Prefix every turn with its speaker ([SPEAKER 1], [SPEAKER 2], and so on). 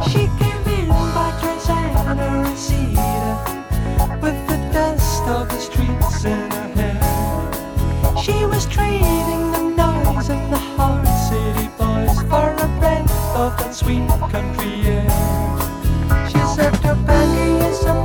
[SPEAKER 1] She came in by Trenzana and Cedar, with the dust of the streets in her hair. She was trading the noise and the hard city boys for a breath of that sweet country air. She said, "Tobacco is a